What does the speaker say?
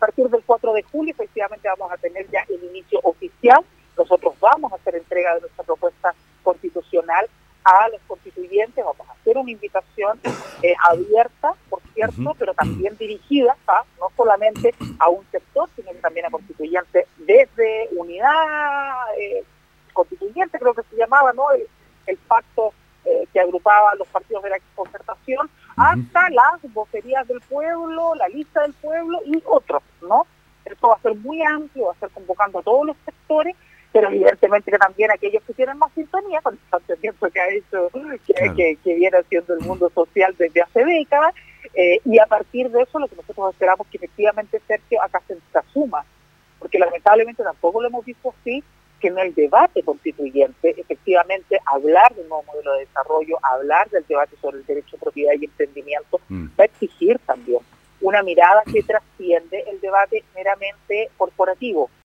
partir del 4 de julio, efectivamente, vamos a tener ya el inicio oficial. Nosotros vamos a hacer entrega de nuestra propuesta constitucional a los constituyentes, vamos a hacer una invitación abierta, por cierto, pero también dirigida no solamente a un sector, sino que también a constituyentes desde Unidad Constituyente, creo que se llamaba, ¿no? El pacto que agrupaba a los partidos de la concertación, hasta las vocerías del pueblo, la lista del pueblo y otros, ¿no? Esto va a ser muy amplio, va a ser convocando a todos los sectores, pero evidentemente que también aquellos que tienen más sintonía con el planteamiento que ha hecho, que viene haciendo el mundo social desde hace décadas, y a partir de eso lo que nosotros esperamos que efectivamente, Sergio, acá se asuma, porque lamentablemente tampoco lo hemos visto así, que en el debate constituyente, efectivamente, hablar de un nuevo modelo de desarrollo, hablar del debate sobre el derecho a propiedad y emprendimiento, va a exigir también una mirada que trasciende el debate meramente corporativo.